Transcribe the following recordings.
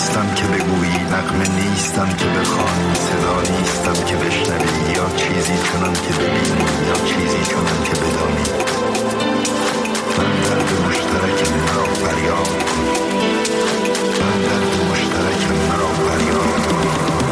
نیستم که بگویی، نغمه نیستم که بخوانی، صدا نیستم که بشنوی، یا چیزی چنان که ببینی یا چیزی چنان که بدانی. من درد مشترک مرا فریاد کن، من درد مشترک مرا فریاد کن.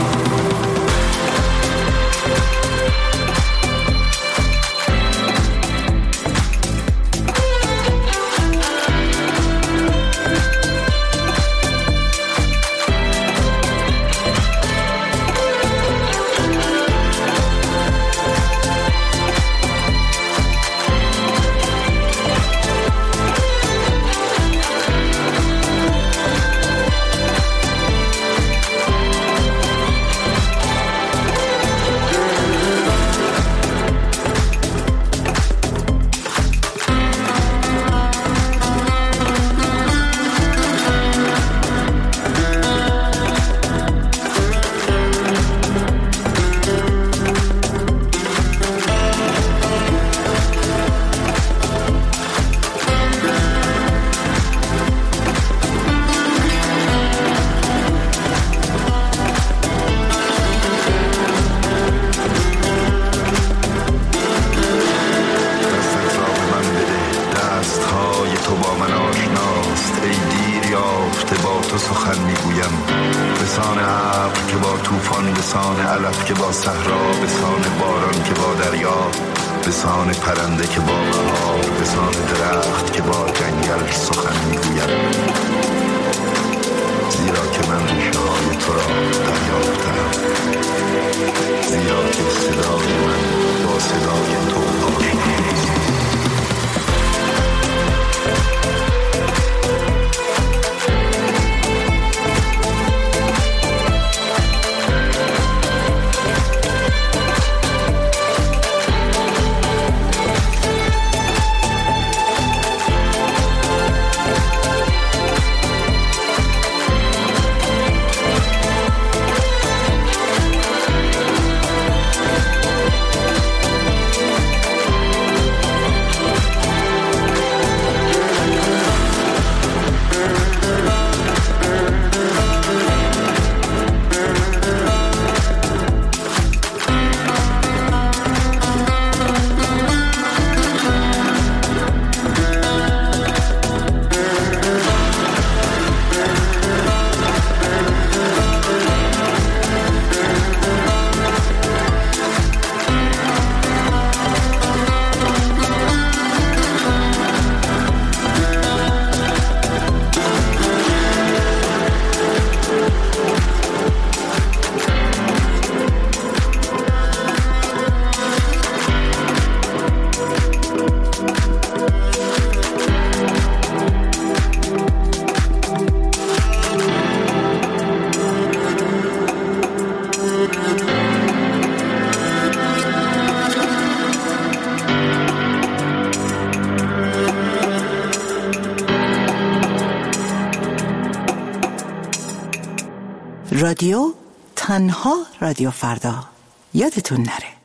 رادیو تنها رادیو فردا یادتون نره.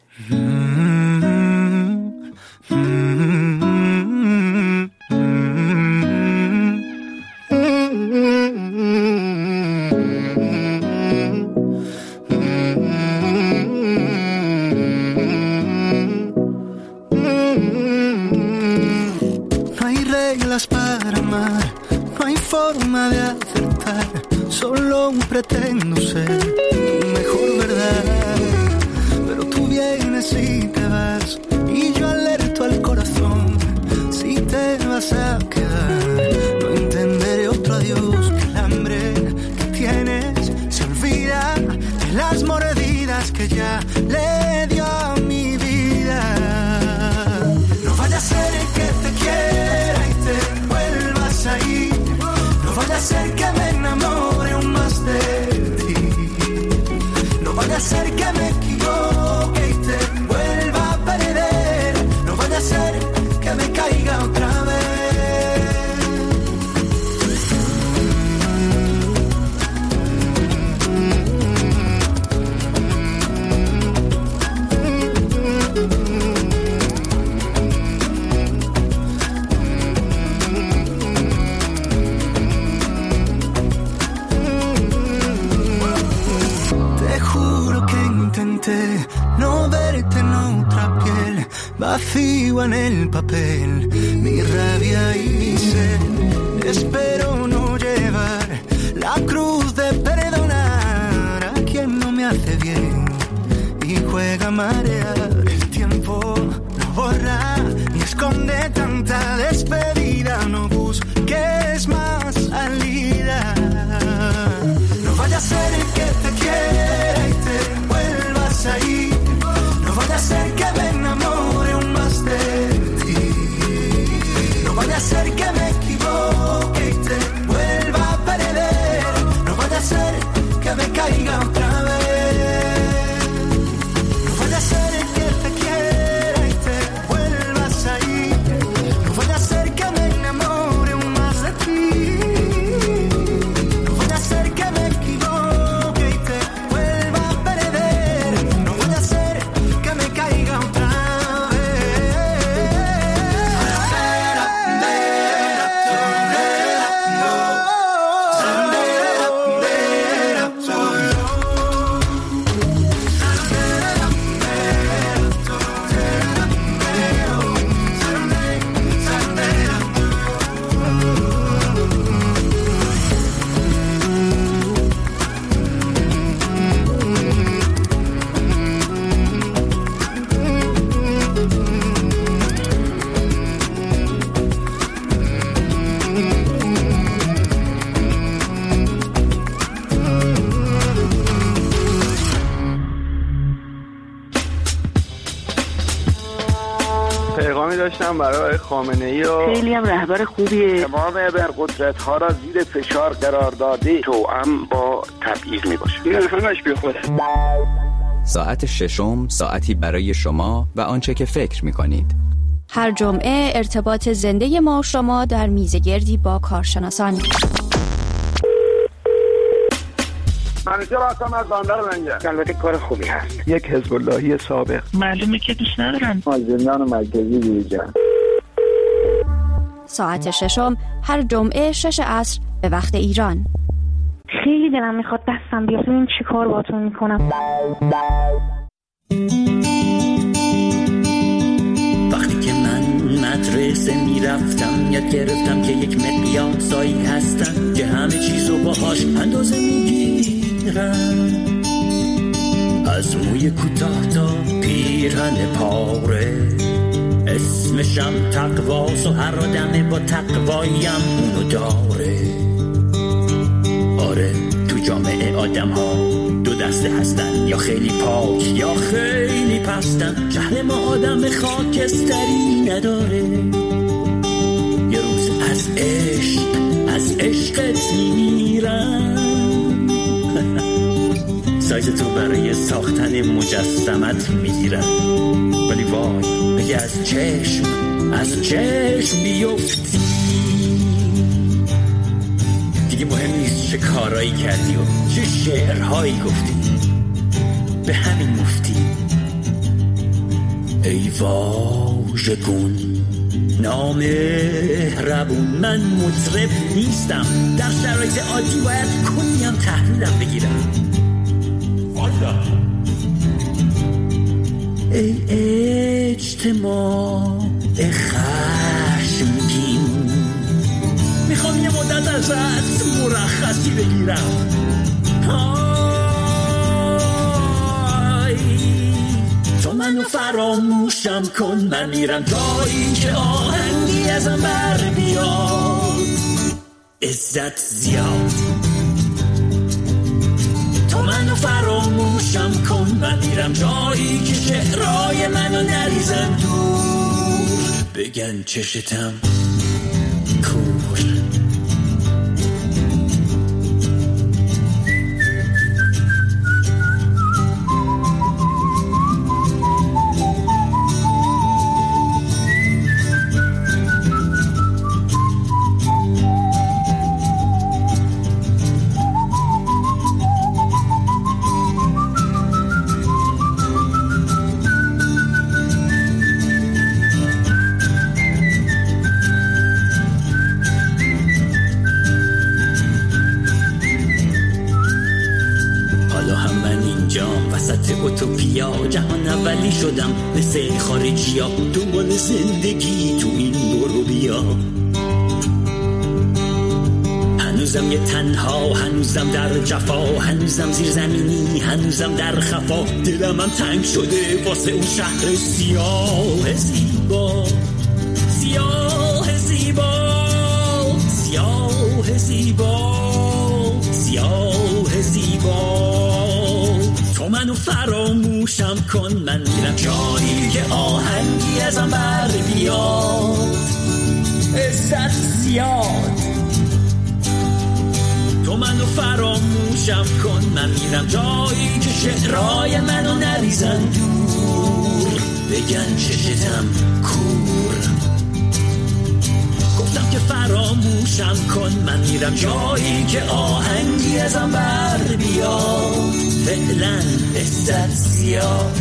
No hay reglas para amar, no hay forma de acertar, solo pretendo ser tu mejor verdad, pero tú vienes y te vas, y yo alerto al corazón, si te vas a quedar, no entenderé otro adiós, que el hambre que tienes se olvida de las mordidas que ya le dio a mi vida. No vaya a ser que te quiera y te vuelvas a ir, no vaya a ser que me enamore aún más de ti, no vaya a ser que me equivoque y te vuelva a perder, no vaya a ser que me caiga otra vez. vacío en el papel, mi rabia y mi sed. Espero no llevar la cruz de perdonar a quien no me hace bien y juega a marear. El tiempo no borra ni esconde tanta despedida, no busques más salida. No vaya a ser el que te quiera y te vuelvas a ir, no vaya a ser que me enamore aún más de ti, no vaya a ser que me equivoque y te vuelva a perder, no vaya a ser que me caiga otra vez, no vaya a ser el que te quiera y te vuelvas a ir, no vaya a ser que me enamore aún más de ti, no vaya a ser que me equivoque y te vuelva a perder, no vaya a ser que me caiga otra vez. پیغامی داشتم برای خامنه‌ای و خیلی هم رهبر خوبیه. تمام ابرقدرت‌ها را زیر فشار قرار داده، توأم با تبعیض میباشه. این همش بیخوده. ساعت ششم، ساعتی برای شما و آنچه که فکر می‌کنید. هر جمعه ارتباط زنده ما و شما در میزگردی با کارشناسان. منیجر هستم از بندر لنگر. البته کار خوبی هست. یک حزب اللهی سابق. معلومه که دوست ندارن. از زندان مرکزی بیرون. ساعت ششم هر جمعه 6 عصر به وقت ایران. خیلی دلم میخواد دستم بیاد ببینم چی کار باهاتون میکنم. وقتی که من مدرسه میرفتم یاد گرفتم که یک مقیاسایی هستن که همه چیزو باهاش اندازه میگیرن، از موی کوتاه تا پیرهن پاره، اسمشم تقواست و هر آدمه با تقوایم اونو داره. آره تو جامعه آدم ها دو دسته هستن، یا خیلی پاک یا خیلی پستن. شهر ما آدم خاکستری نداره. یه روز از عشقت میمیرم. سایز تو برای ساختن مجسمت میگیرم، ولی وای بگه از چشم بیفتی دیگه مهم نیست چه کارایی کردی و چه شعرهایی گفتی، به همین مفتی. ای واژگون نامهربون، من مطرب نیستم، در شرایط عادی باید کنیم تحویلم بگیرم. والا ای اجتماع خشمگین، میخوام یه مدت ازت مرخصی بگیرم. تو منو فراموشم کن، من میرم جایی که آهنگی ازم بر بیاد. عزت زیاد تو منو فراموشم کن، من میرم جایی که شعرهای منو نریزن دور، بگن چشتم کور. اوتوپیا جهان اولی شدم مثل خارجی ها، دنبال زندگی تو این برو بیا. هنوزم یه تنها، هنوزم در جفا، هنوزم زیر زمینی، هنوزم در خفا. دلم هم تنگ شده واسه اون شهر سیاه زیبا، سیاه زیبا، سیاه زیبا، سیاه زیبا. تو منو فراموشم کن، من میرم جایی که آهنگی ازم بر بیاد، عزت زیاد. تو منو فراموشم کن، من میرم جایی که شعرهای منو نریزن دور، بگن چشتم کور. گفتم که فراموشم کن، من میرم جایی که آهنگی ازم بر بیاد، فعلا عزت زیاد.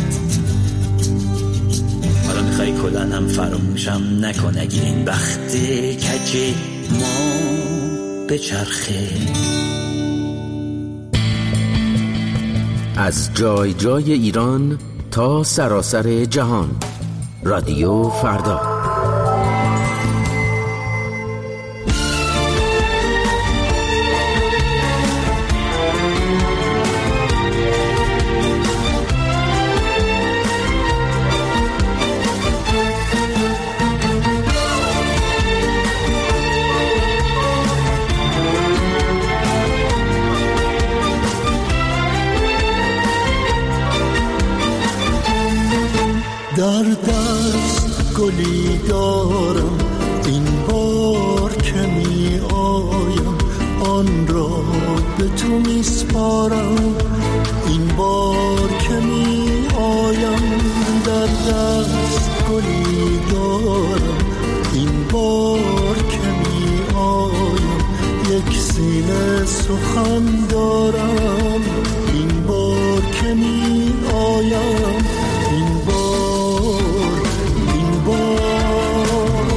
حالا میخوای کلن هم فراموشم نکن، اگه این بخت کج ما به چرخه. از جای جای ایران تا سراسر جهان، رادیو فردا. در دست گلی دارم، این بار که می آیم آن را به تو می سپارم. این بار که می آیم در دست گلی دارم، این بار که می آیم یک سینه سخن دارم. این بار که می آیم، این بار، این بار،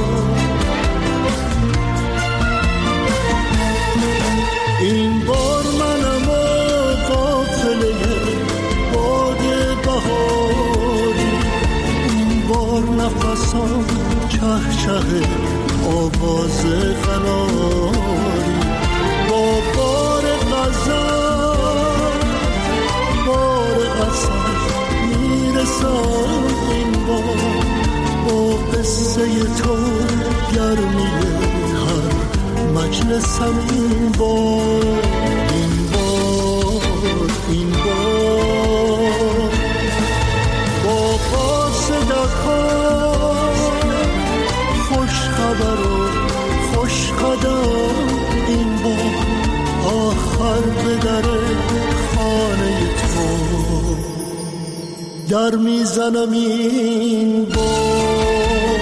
این بار منم قافله باد بهاری. این بار نفسم چهچه آواز قناری. با بار غزل، بار قصر میرسم این بار، با قصه تو گرمی هر مجلسم این بار. این بار، این بار، با قاصدک‌ها خوش خبر و خوش قدم این بار، آخر به در خانه تو در میزنم این بار.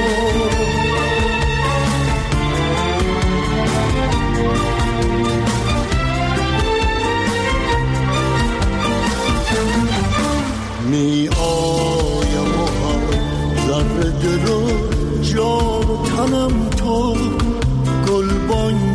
می آیم و هر ذره دل و جان و تنم تو، گلبانگ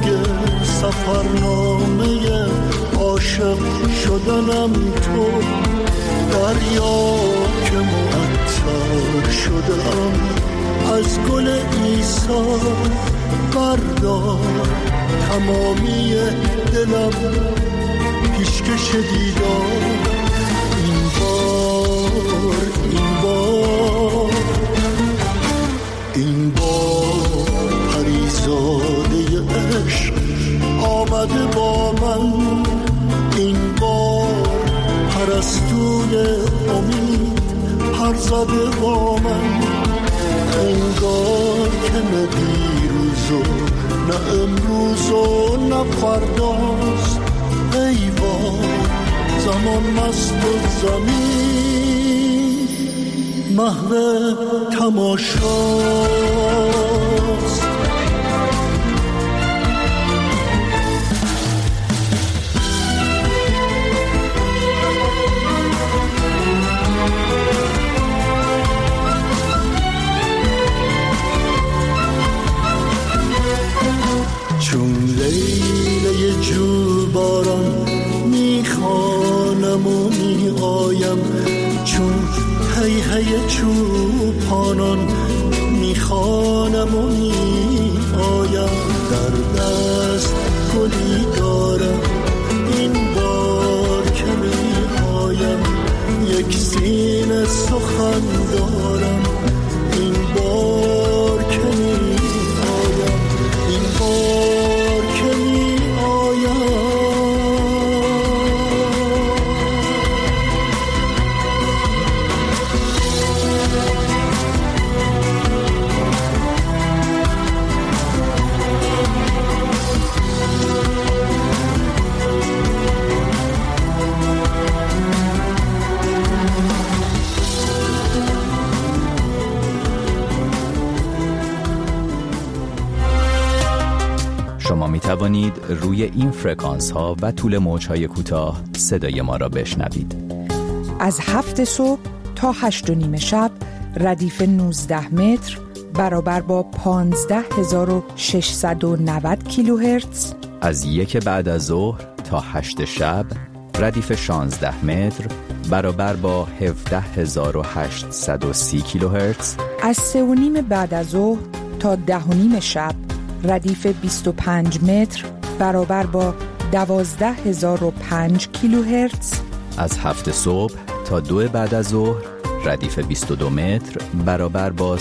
سفرنامه عاشق شدنم تو. دریا که معطر شدم از گل عیسی، بردار تمامی دلم پیشکش دیدار. این بار، این بار، این بار پریزاده عشق آمده با من. این بار پرستوی امید پر زده با من. انگار که نه دیروز و نه امروز و نه فرداست. ای وای زمان مست و زمین محو تماشاست. چون لیله جو باران میخوانم و میآیم چون هی هی چوپانان میخوانم و میآیم. در دست گلی دارم این بار که میآیم، یک سینه سخن دارم این بار که میآیم، این بار که میآیم. شما می توانید روی این فرکانس ها و طول موج های کوتاه صدای ما را بشنوید. از 7 صبح تا 8 و نیم شب ردیف 19 متر برابر با 15690 کیلوهرتز. از 1 بعد از ظهر تا 8 شب ردیف 16 متر برابر با 17830 کیلوهرتز. از 3 و نیم بعد از ظهر تا 10 و نیم شب ردیف 25 متر برابر با 12005 کیلوهرتز. از 7 صبح تا 2 بعد از ظهر ردیف 22 متر برابر با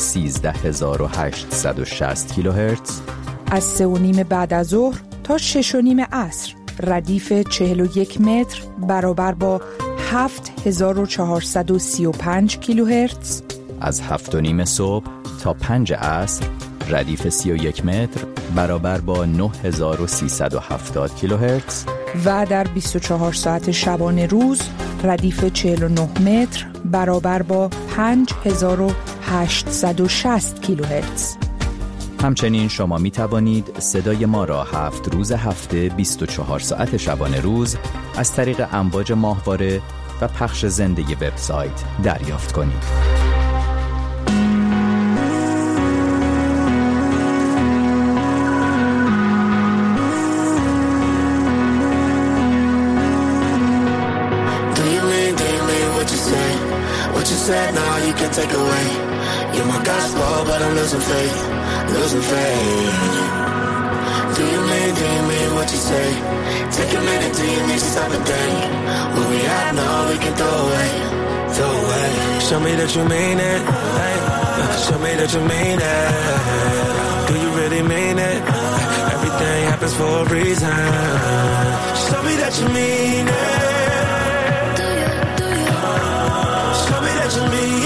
13860 کیلوهرتز. از 3 و نیم بعد از ظهر تا 6 و نیم عصر ردیف 41 متر برابر با 7435 کیلوهرتز. از 7 و نیم صبح تا 5 عصر ردیف 31 متر برابر با 9370 کیلوهرتز. و در 24 ساعت شبانه روز ردیف 49 متر برابر با 5860 کیلوهرتز. همچنین شما می توانید صدای ما را 7 روز هفته 24 ساعت شبانه روز از طریق امواج ماهواره و پخش زنده وبسایت دریافت کنید. Said now you can take away. You're my gospel, but I'm losing faith. Do you mean what you say? Take a minute, do you need to stop and think? What we have now we can throw away. Show me that you mean it. Hey, show me that you mean it. Do you really mean it? Everything happens for a reason. Show me that you mean it. I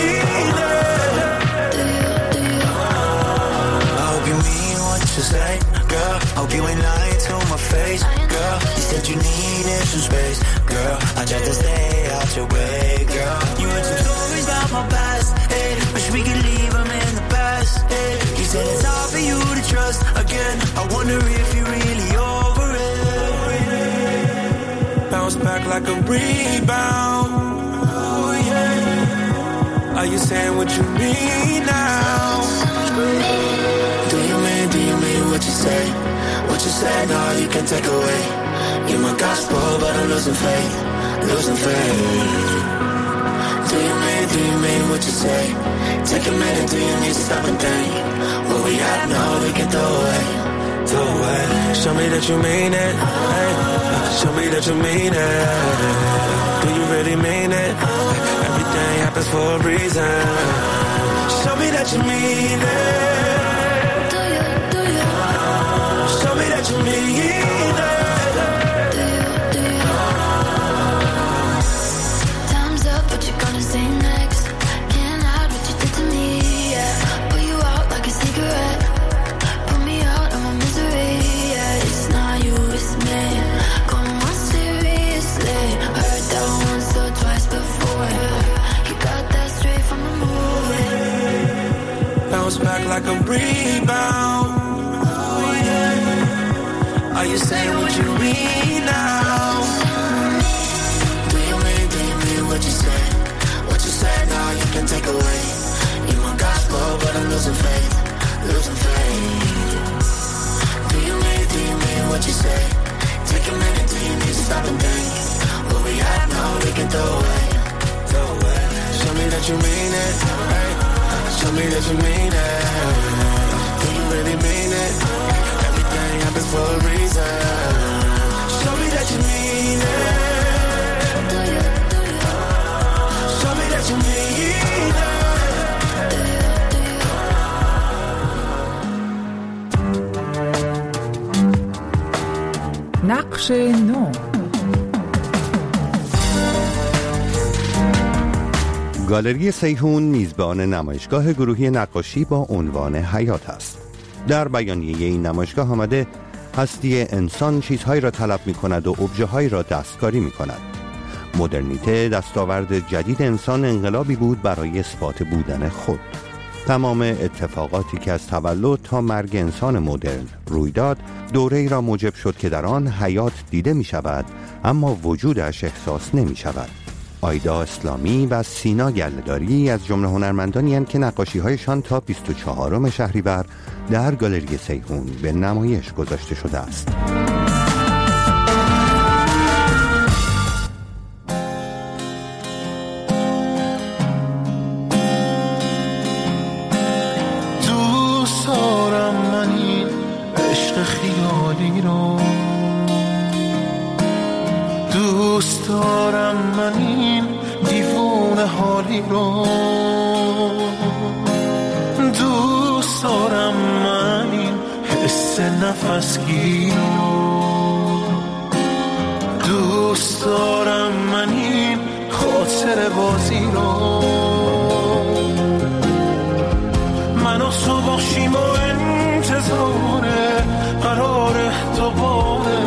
hope you mean what you say, girl. Hope you ain't lying to my face, girl. You said you needed some space, girl. I tried to stay out your way, girl. You heard some stories about my past, hey. Wish we could leave them in the past, hey. You said it's hard for you to trust again. I wonder if you're really over it. Bounce back like a rebound. Are you saying what you mean now? Do you mean what you say? What you said, no, you can take away. You're my gospel, but I'm losing faith. Do you mean what you say? Take a minute, do you need to stop and think? What we have now, we can throw away. Show me that you mean it. Hey, show me that you mean it. Do you really mean it? Everything happens for a reason. Show me that you mean it. Do you? Show me that you mean it. Do you? Time's up, what you gonna say next? Can't hide what you did to me, yeah. Put you out like a cigarette. Put me out of my misery, yeah. It's not you, it's me. Come on, seriously. Heard that once or twice before. Bounce back like a rebound. Are you saying what you mean now? Do you mean what you say? What you said now you can take away. You're my gospel, but I'm losing faith. Do you mean what you say? Take a minute, do you need to stop and think? What we have now we can throw away. you mean it. Hey, show me that you mean it. Do you really mean it? Everything happens for a reason. Show me that you mean it. Show me that you mean it. نقش نو. گالری سیحون میزبان نمایشگاه گروهی نقاشی با عنوان حیات است. در بیانیه این نمایشگاه آمده هستی انسان چیزهایی را طلب می کند و ابژه‌هایی را دستکاری می کند. مدرنیته دستاورد جدید انسان انقلابی بود برای اثبات بودن خود. تمام اتفاقاتی که از تولد تا مرگ انسان مدرن روی داد دوره‌ای را موجب شد که در آن حیات دیده می شود اما وجودش احساس نمی شود. آیدا اسلامی و سینا گله‌داری از جمله هنرمندانی هستند که نقاشی‌هایشان تا 24 شهریور در گالری سیحون به نمایش گذاشته شده است. دوست دارم من این عشق خیالی رو، دوست دارم من این دیوونه حالی رو، دوست دارم من این حس نفسگیر رو، دوست دارم من این خاطر بازی رو. من و تو باشیم و انتظاره قراره دوباره،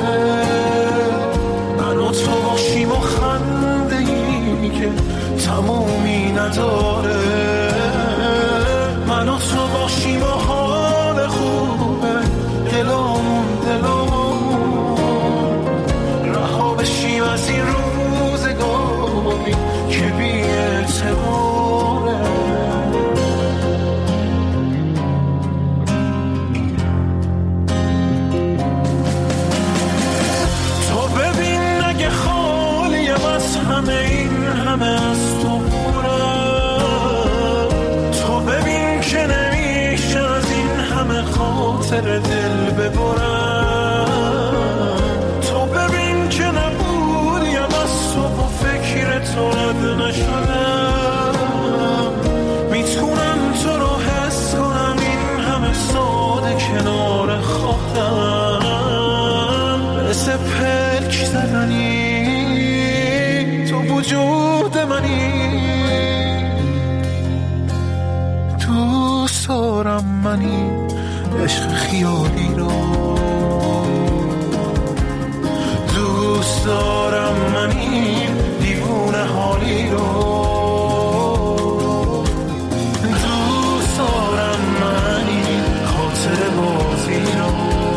من و تو باشیم و خنده ای که تمومی نداره، من و تو باشیم و حال خوبه دلامون رها بشیم از این روزگاری که بی اعتباره. همه از تو پرم، تو ببین که نمیشه از این همه خاطر دل ببرم، تو ببین که نبودیم از تو و فکر تو رد نشدم، میتونم تو رو حس کنم این همه ساده کنار خودم، مثل پلک زدنی وجود منی، دوست دارم منی عشق خیالی رو، دوست دارم منی دیوونه حالی رو، دوست دارم منی خاطر بازی رو،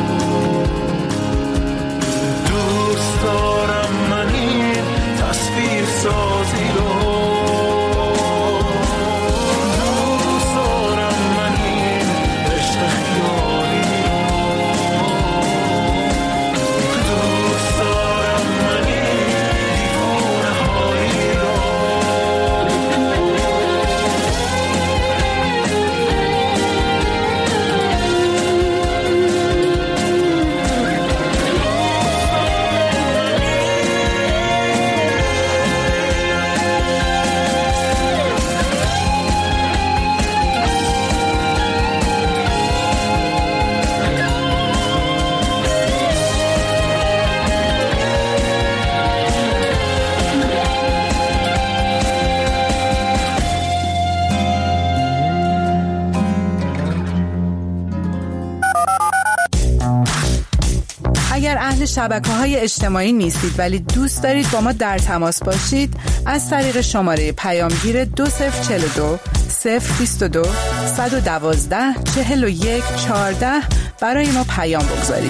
دوست دارم منی تصویر سازی رو، دوست دارم من این عشق خیالی رو، دوست دارم من این دیوونه حالی رو. اگر اهل شبکه‌های اجتماعی نیستید ولی دوست دارید با ما در تماس باشید، از طریق شماره پیامگیر 2042 022 112 41 14 برای ما پیام بگذارید.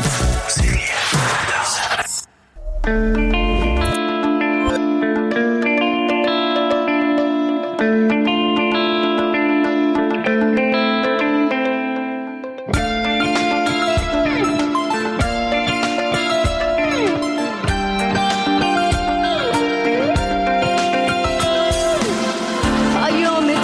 پیام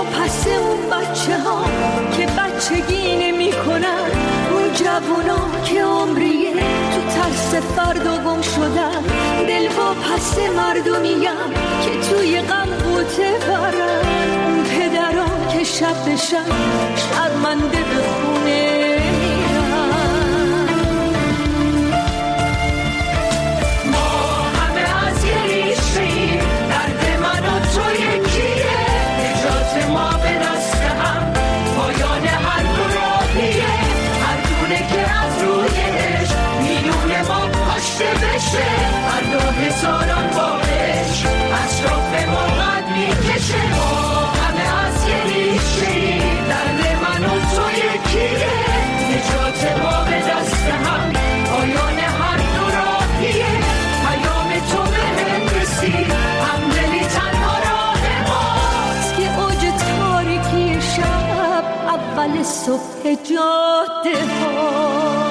پس اون بچه ها که بچگی نمی کنن، اون جوونا که عمریه تو ترس فردا گم شدن، دل و پس مردمیم که توی غم قوطه برن، اون پدرها که شب به شب شرمنده به خونه هزاران بارش اطراف ما قد میکشه، ما همه از یه ریشه، درد من و تو یکیه، نجات ما به دست هم، پایان هر دو راهیه، پیام تو به هم رسید، همدلی تنها راه ماست که اوج تاریکی شب اول صبح جاده ها.